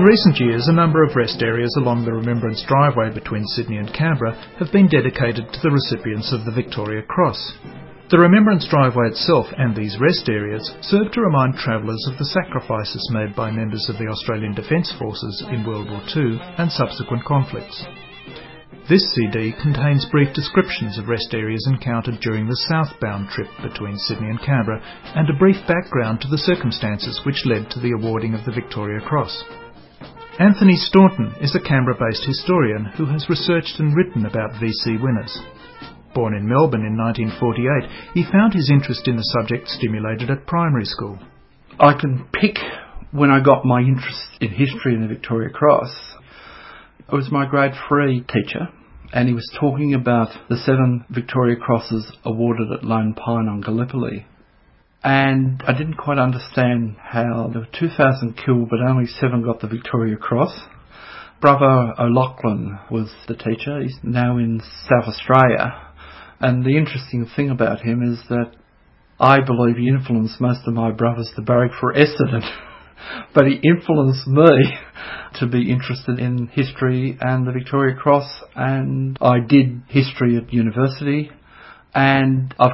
recent years, a number of rest areas along the Remembrance Driveway between Sydney and Canberra have been dedicated to the recipients of the Victoria Cross. The Remembrance Driveway itself and these rest areas serve to remind travellers of the sacrifices made by members of the Australian Defence Forces in World War II and subsequent conflicts. This CD contains brief descriptions of rest areas encountered during the southbound trip between Sydney and Canberra and a brief background to the circumstances which led to the awarding of the Victoria Cross. Anthony Staunton is a Canberra-based historian who has researched and written about VC winners. Born in Melbourne in 1948, he found his interest in the subject stimulated at primary school. I can pick when I got my interest in history and the Victoria Cross. It was my grade 3 teacher, and he was talking about the 7 Victoria Crosses awarded at Lone Pine on Gallipoli. And I didn't quite understand how there were 2,000 killed but only 7 got the Victoria Cross. Brother O'Loughlin was the teacher. He's now in South Australia. And the interesting thing about him is that I believe he influenced most of my brothers to barrack for Essendon. But he influenced me to be interested in history and the Victoria Cross, and I did history at university, and I've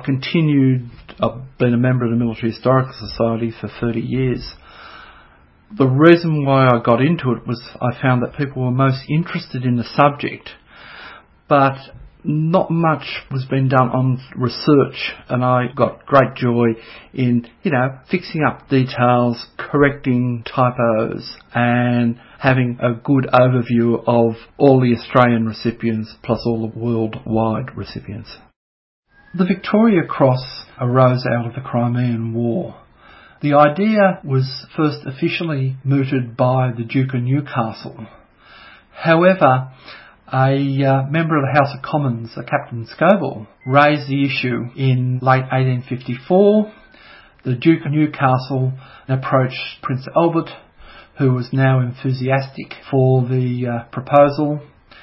been a member of the Military Historical Society for 30 years. The reason why I got into it was I found that people were most interested in the subject, but not much was being done on research, and I got great joy in, fixing up details, correcting typos, and having a good overview of all the Australian recipients plus all the worldwide recipients. The Victoria Cross arose out of the Crimean War. The idea was first officially mooted by the Duke of Newcastle. However, a member of the House of Commons, Captain Scoville, raised the issue in late 1854. The Duke of Newcastle approached Prince Albert, who was now enthusiastic for the proposal,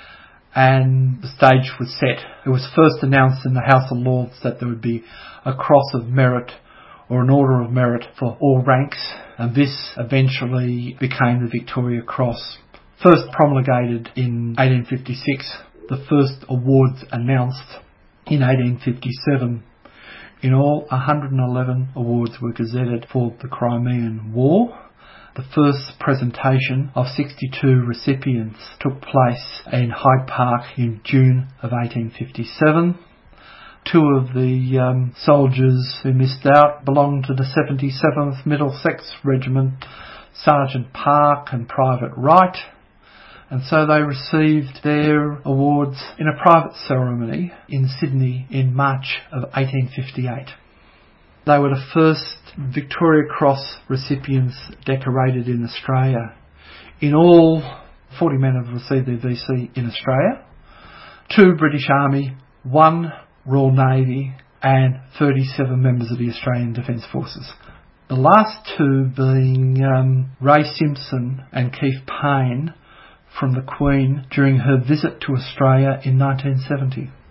and the stage was set. It was first announced in the House of Lords that there would be a Cross of Merit or an Order of Merit for all ranks, and this eventually became the Victoria Cross. First promulgated in 1856, the first awards announced in 1857. In all, 111 awards were gazetted for the Crimean War. The first presentation of 62 recipients took place in Hyde Park in June of 1857. 2 of the soldiers who missed out belonged to the 77th Middlesex Regiment, Sergeant Park and Private Wright. And so they received their awards in a private ceremony in Sydney in March of 1858. They were the first Victoria Cross recipients decorated in Australia. In all, 40 men have received their VC in Australia, 2 British Army, 1 Royal Navy, and 37 members of the Australian Defence Forces. The last 2 being Ray Simpson and Keith Payne, from the Queen during her visit to Australia in 1970.